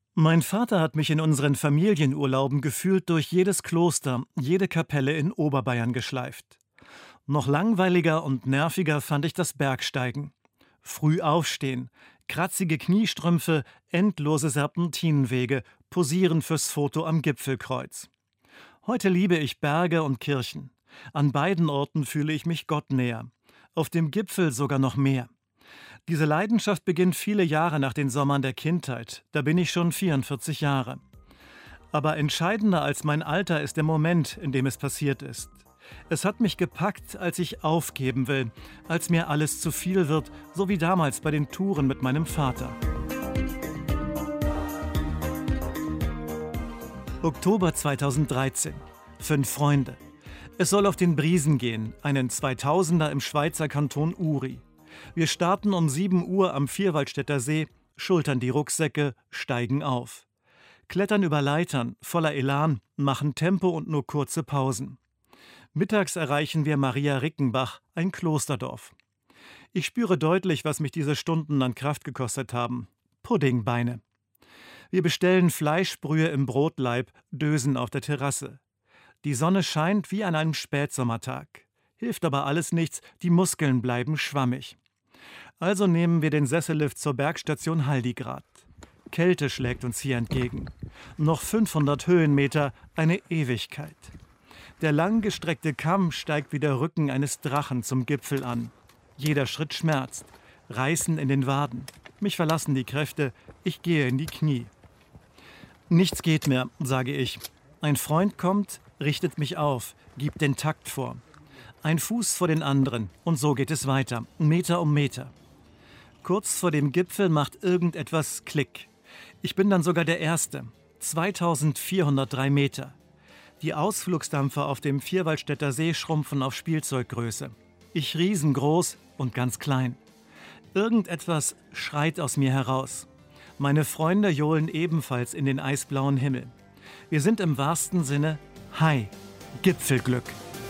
Mein Vater hat mich in unseren Familienurlauben gefühlt durch jedes Kloster, jede Kapelle in Oberbayern geschleift. Noch langweiliger und nerviger fand ich das Bergsteigen. Früh aufstehen, kratzige Kniestrümpfe, endlose Serpentinenwege, posieren fürs Foto am Gipfelkreuz. Heute liebe ich Berge und Kirchen. An beiden Orten fühle ich mich Gott näher. Auf dem Gipfel sogar noch mehr. Diese Leidenschaft beginnt viele Jahre nach den Sommern der Kindheit. Da bin ich schon 44 Jahre. Aber entscheidender als mein Alter ist der Moment, in dem es passiert ist. Es hat mich gepackt, als ich aufgeben will, als mir alles zu viel wird, so wie damals bei den Touren mit meinem Vater. Oktober 2013. 5 Freunde. Es soll auf den Briesen gehen, einen 2000er im Schweizer Kanton Uri. Wir starten um 7 Uhr am Vierwaldstätter See, schultern die Rucksäcke, steigen auf. Klettern über Leitern, voller Elan, machen Tempo und nur kurze Pausen. Mittags erreichen wir Maria Rickenbach, ein Klosterdorf. Ich spüre deutlich, was mich diese Stunden an Kraft gekostet haben. Puddingbeine. Wir bestellen Fleischbrühe im Brotlaib, dösen auf der Terrasse. Die Sonne scheint wie an einem Spätsommertag. Hilft aber alles nichts, die Muskeln bleiben schwammig. Also nehmen wir den Sessellift zur Bergstation Haldigrad. Kälte schlägt uns hier entgegen. Noch 500 Höhenmeter, eine Ewigkeit. Der langgestreckte Kamm steigt wie der Rücken eines Drachen zum Gipfel an. Jeder Schritt schmerzt. Reißen in den Waden. Mich verlassen die Kräfte. Ich gehe in die Knie. Nichts geht mehr, sage ich. Ein Freund kommt, richtet mich auf, gibt den Takt vor. Ein Fuß vor den anderen und so geht es weiter, Meter um Meter. Kurz vor dem Gipfel macht irgendetwas Klick. Ich bin dann sogar der Erste. 2403 Meter. Die Ausflugsdampfer auf dem Vierwaldstätter See schrumpfen auf Spielzeuggröße. Ich riesengroß und ganz klein. Irgendetwas schreit aus mir heraus. Meine Freunde johlen ebenfalls in den eisblauen Himmel. Wir sind im wahrsten Sinne High, Gipfelglück.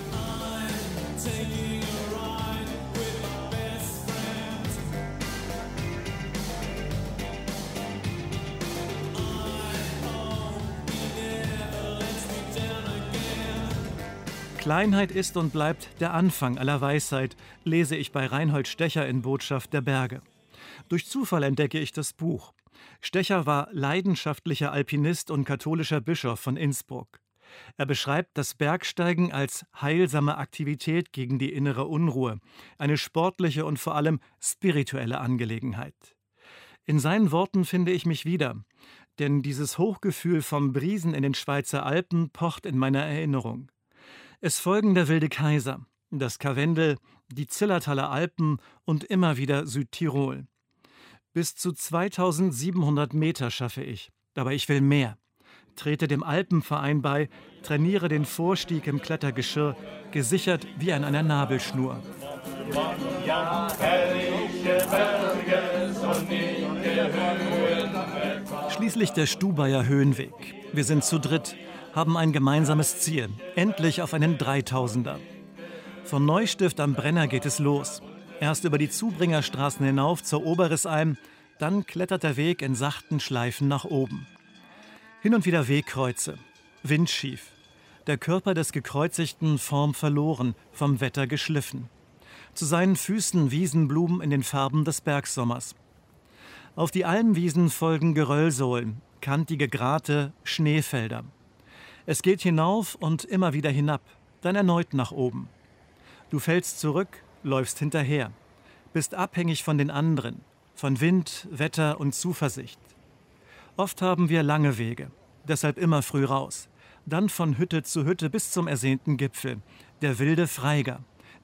Kleinheit ist und bleibt der Anfang aller Weisheit, lese ich bei Reinhold Stecher in Botschaft der Berge. Durch Zufall entdecke ich das Buch. Stecher war leidenschaftlicher Alpinist und katholischer Bischof von Innsbruck. Er beschreibt das Bergsteigen als heilsame Aktivität gegen die innere Unruhe, eine sportliche und vor allem spirituelle Angelegenheit. In seinen Worten finde ich mich wieder, denn dieses Hochgefühl vom Briesen in den Schweizer Alpen pocht in meiner Erinnerung. Es folgen der Wilde Kaiser, das Karwendel, die Zillertaler Alpen und immer wieder Südtirol. Bis zu 2700 Meter schaffe ich, aber ich will mehr. Trete dem Alpenverein bei, trainiere den Vorstieg im Klettergeschirr, gesichert wie an einer Nabelschnur. Schließlich der Stubaier Höhenweg. Wir sind zu dritt, haben ein gemeinsames Ziel, endlich auf einen 3000er. Von Neustift am Brenner geht es los. Erst über die Zubringerstraßen hinauf zur Oberrissalm, dann klettert der Weg in sachten Schleifen nach oben. Hin und wieder Wegkreuze, windschief. Der Körper des Gekreuzigten Form verloren, vom Wetter geschliffen. Zu seinen Füßen Wiesenblumen in den Farben des Bergsommers. Auf die Almwiesen folgen Geröllsohlen, kantige Grate, Schneefelder. Es geht hinauf und immer wieder hinab, dann erneut nach oben. Du fällst zurück, läufst hinterher, bist abhängig von den anderen, von Wind, Wetter und Zuversicht. Oft haben wir lange Wege, deshalb immer früh raus. Dann von Hütte zu Hütte bis zum ersehnten Gipfel, der wilde Freiger,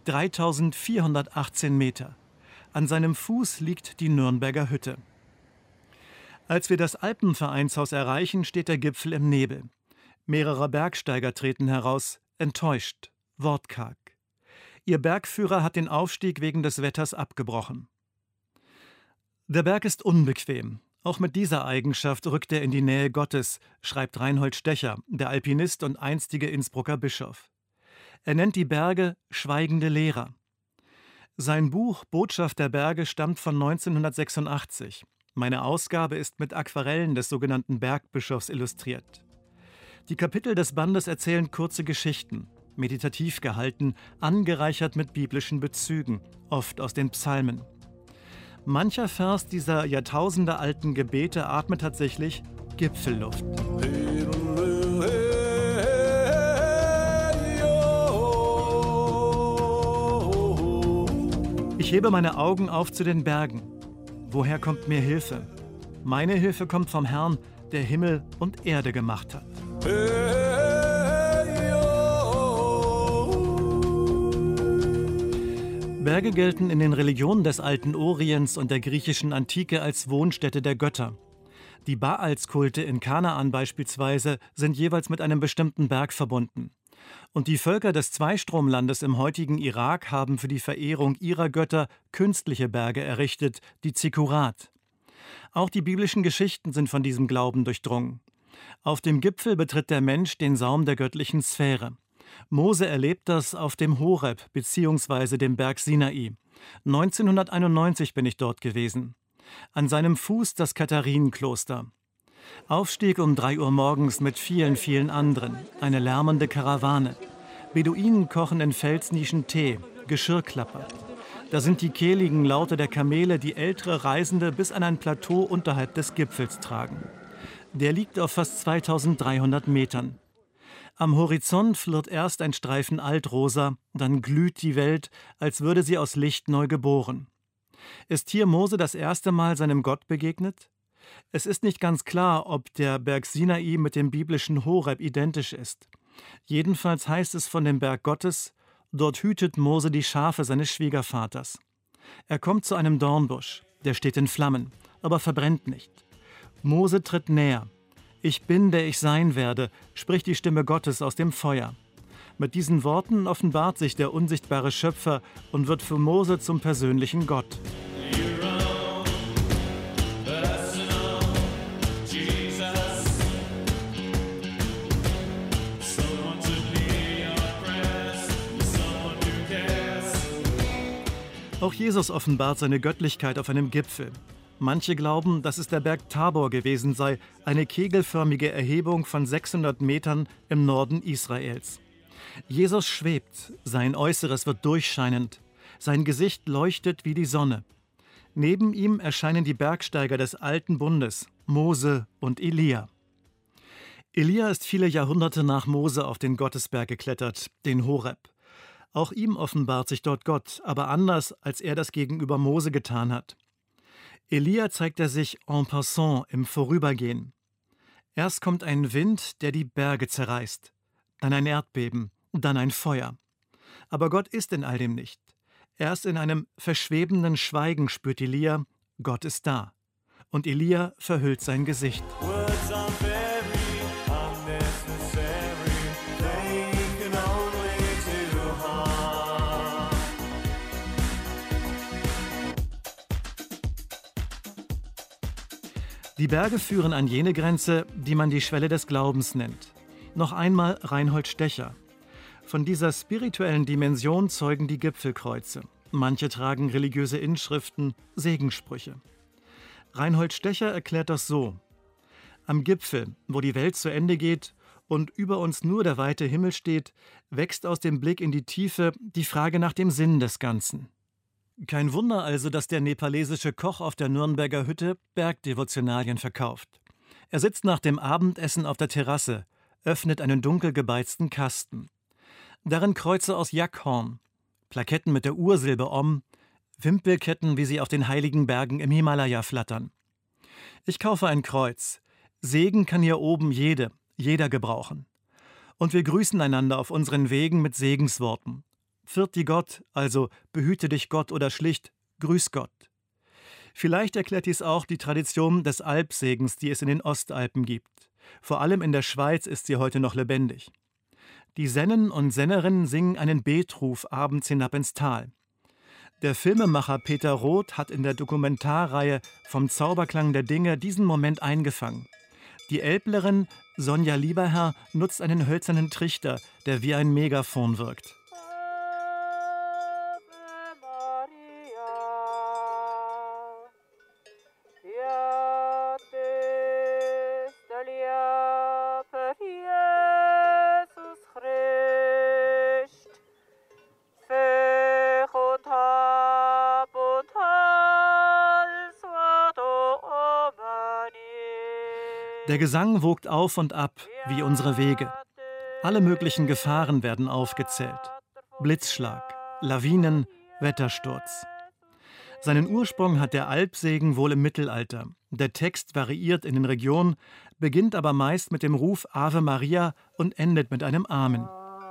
3418 Meter. An seinem Fuß liegt die Nürnberger Hütte. Als wir das Alpenvereinshaus erreichen, steht der Gipfel im Nebel. Mehrere Bergsteiger treten heraus, enttäuscht, wortkarg. Ihr Bergführer hat den Aufstieg wegen des Wetters abgebrochen. Der Berg ist unbequem. Auch mit dieser Eigenschaft rückt er in die Nähe Gottes, schreibt Reinhold Stecher, der Alpinist und einstige Innsbrucker Bischof. Er nennt die Berge schweigende Lehrer. Sein Buch Botschaft der Berge stammt von 1986. Meine Ausgabe ist mit Aquarellen des sogenannten Bergbischofs illustriert. Die Kapitel des Bandes erzählen kurze Geschichten, meditativ gehalten, angereichert mit biblischen Bezügen, oft aus den Psalmen. Mancher Vers dieser jahrtausendealten Gebete atmet tatsächlich Gipfelluft. Ich hebe meine Augen auf zu den Bergen. Woher kommt mir Hilfe? Meine Hilfe kommt vom Herrn, der Himmel und Erde gemacht hat. Berge gelten in den Religionen des alten Orients und der griechischen Antike als Wohnstätte der Götter. Die Baalskulte in Kanaan beispielsweise sind jeweils mit einem bestimmten Berg verbunden. Und die Völker des Zweistromlandes im heutigen Irak haben für die Verehrung ihrer Götter künstliche Berge errichtet, die Zikkurat. Auch die biblischen Geschichten sind von diesem Glauben durchdrungen. Auf dem Gipfel betritt der Mensch den Saum der göttlichen Sphäre. Mose erlebt das auf dem Horeb bzw. dem Berg Sinai. 1991 bin ich dort gewesen. An seinem Fuß das Katharinenkloster. Aufstieg um 3 Uhr morgens mit vielen, vielen anderen. Eine lärmende Karawane. Beduinen kochen in Felsnischen Tee. Geschirr klappert. Da sind die kehligen Laute der Kamele, die ältere Reisende bis an ein Plateau unterhalb des Gipfels tragen. Der liegt auf fast 2300 Metern. Am Horizont flirrt erst ein Streifen Altrosa, dann glüht die Welt, als würde sie aus Licht neu geboren. Ist hier Mose das erste Mal seinem Gott begegnet? Es ist nicht ganz klar, ob der Berg Sinai mit dem biblischen Horeb identisch ist. Jedenfalls heißt es von dem Berg Gottes, dort hütet Mose die Schafe seines Schwiegervaters. Er kommt zu einem Dornbusch, der steht in Flammen, aber verbrennt nicht. Mose tritt näher. Ich bin, der ich sein werde, spricht die Stimme Gottes aus dem Feuer. Mit diesen Worten offenbart sich der unsichtbare Schöpfer und wird für Mose zum persönlichen Gott. Auch Jesus offenbart seine Göttlichkeit auf einem Gipfel. Manche glauben, dass es der Berg Tabor gewesen sei, eine kegelförmige Erhebung von 600 Metern im Norden Israels. Jesus schwebt, sein Äußeres wird durchscheinend, sein Gesicht leuchtet wie die Sonne. Neben ihm erscheinen die Bergsteiger des alten Bundes, Mose und Elia. Elia ist viele Jahrhunderte nach Mose auf den Gottesberg geklettert, den Horeb. Auch ihm offenbart sich dort Gott, aber anders, als er das gegenüber Mose getan hat. Elia zeigt er sich en passant, im Vorübergehen. Erst kommt ein Wind, der die Berge zerreißt, dann ein Erdbeben, dann ein Feuer. Aber Gott ist in all dem nicht. Erst in einem verschwebenden Schweigen spürt Elia, Gott ist da. Und Elia verhüllt sein Gesicht. Die Berge führen an jene Grenze, die man die Schwelle des Glaubens nennt. Noch einmal Reinhold Stecher. Von dieser spirituellen Dimension zeugen die Gipfelkreuze. Manche tragen religiöse Inschriften, Segenssprüche. Reinhold Stecher erklärt das so: Am Gipfel, wo die Welt zu Ende geht und über uns nur der weite Himmel steht, wächst aus dem Blick in die Tiefe die Frage nach dem Sinn des Ganzen. Kein Wunder also, dass der nepalesische Koch auf der Nürnberger Hütte Bergdevotionalien verkauft. Er sitzt nach dem Abendessen auf der Terrasse, öffnet einen dunkel gebeizten Kasten. Darin Kreuze aus Jackhorn, Plaketten mit der Ursilbe Om, Wimpelketten, wie sie auf den heiligen Bergen im Himalaya flattern. Ich kaufe ein Kreuz. Segen kann hier oben jeder gebrauchen. Und wir grüßen einander auf unseren Wegen mit Segensworten. Pfiat Gott, also behüte dich Gott oder schlicht Grüß Gott. Vielleicht erklärt dies auch die Tradition des Alpsegens, die es in den Ostalpen gibt. Vor allem in der Schweiz ist sie heute noch lebendig. Die Sennen und Sennerinnen singen einen Betruf abends hinab ins Tal. Der Filmemacher Peter Roth hat in der Dokumentarreihe Vom Zauberklang der Dinge diesen Moment eingefangen. Die Elblerin Sonja Lieberherr nutzt einen hölzernen Trichter, der wie ein Megafon wirkt. Ja. Der Gesang wogt auf und ab wie unsere Wege. Alle möglichen Gefahren werden aufgezählt. Blitzschlag, Lawinen, Wettersturz. Seinen Ursprung hat der Alpsegen wohl im Mittelalter. Der Text variiert in den Regionen, beginnt aber meist mit dem Ruf Ave Maria und endet mit einem Amen.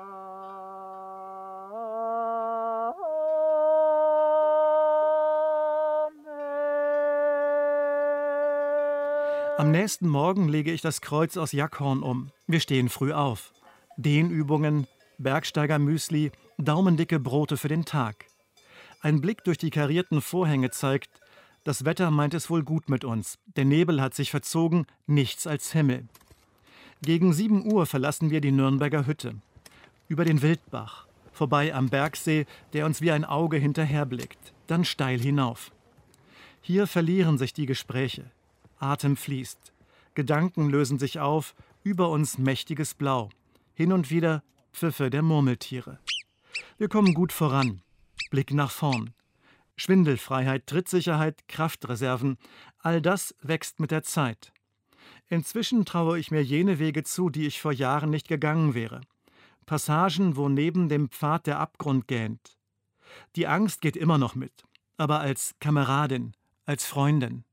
Am nächsten Morgen lege ich das Kreuz aus Jackhorn um. Wir stehen früh auf. Dehnübungen, Bergsteigermüsli, daumendicke Brote für den Tag. Ein Blick durch die karierten Vorhänge zeigt, das Wetter meint es wohl gut mit uns. Der Nebel hat sich verzogen, nichts als Himmel. Gegen 7 Uhr verlassen wir die Nürnberger Hütte. Über den Wildbach, vorbei am Bergsee, der uns wie ein Auge hinterherblickt, dann steil hinauf. Hier verlieren sich die Gespräche. Atem fließt. Gedanken lösen sich auf, über uns mächtiges Blau. Hin und wieder Pfiffe der Murmeltiere. Wir kommen gut voran. Blick nach vorn. Schwindelfreiheit, Trittsicherheit, Kraftreserven, all das wächst mit der Zeit. Inzwischen traue ich mir jene Wege zu, die ich vor Jahren nicht gegangen wäre. Passagen, wo neben dem Pfad der Abgrund gähnt. Die Angst geht immer noch mit, aber als Kameradin, als Freundin.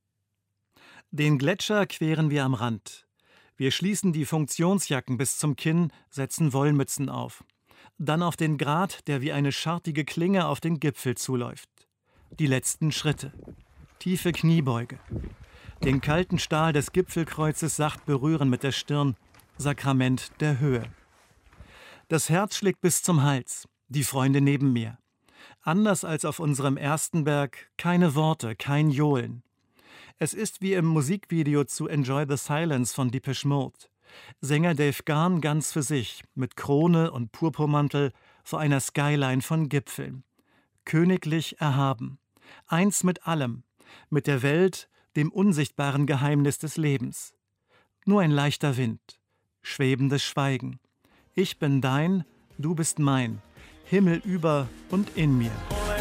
Den Gletscher queren wir am Rand. Wir schließen die Funktionsjacken bis zum Kinn, setzen Wollmützen auf. Dann auf den Grat, der wie eine schartige Klinge auf den Gipfel zuläuft. Die letzten Schritte. Tiefe Kniebeuge. Den kalten Stahl des Gipfelkreuzes sacht berühren mit der Stirn. Sakrament der Höhe. Das Herz schlägt bis zum Hals. Die Freunde neben mir. Anders als auf unserem ersten Berg, keine Worte, kein Johlen. Es ist wie im Musikvideo zu Enjoy the Silence von Depeche Mode. Sänger Dave Gahan ganz für sich, mit Krone und Purpurmantel vor einer Skyline von Gipfeln. Königlich erhaben. Eins mit allem, mit der Welt, dem unsichtbaren Geheimnis des Lebens. Nur ein leichter Wind, schwebendes Schweigen. Ich bin dein, du bist mein, Himmel über und in mir.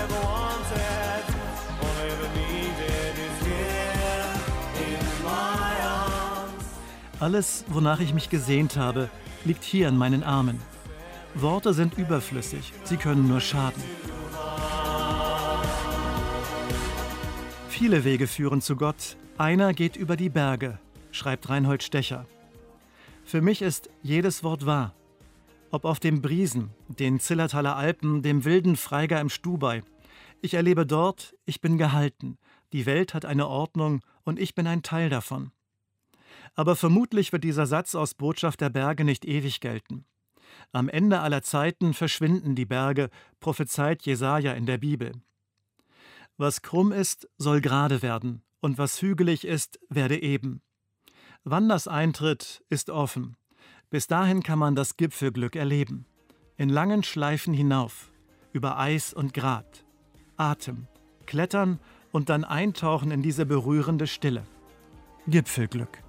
Alles, wonach ich mich gesehnt habe, liegt hier in meinen Armen. Worte sind überflüssig, sie können nur schaden. Viele Wege führen zu Gott, einer geht über die Berge, schreibt Reinhold Stecher. Für mich ist jedes Wort wahr. Ob auf dem Briesen, den Zillertaler Alpen, dem wilden Freiger im Stubai. Ich erlebe dort, ich bin gehalten. Die Welt hat eine Ordnung und ich bin ein Teil davon. Aber vermutlich wird dieser Satz aus Botschaft der Berge nicht ewig gelten. Am Ende aller Zeiten verschwinden die Berge, prophezeit Jesaja in der Bibel. Was krumm ist, soll gerade werden, und was hügelig ist, werde eben. Wann das eintritt, ist offen. Bis dahin kann man das Gipfelglück erleben. In langen Schleifen hinauf, über Eis und Grat. Atem, klettern und dann eintauchen in diese berührende Stille. Gipfelglück.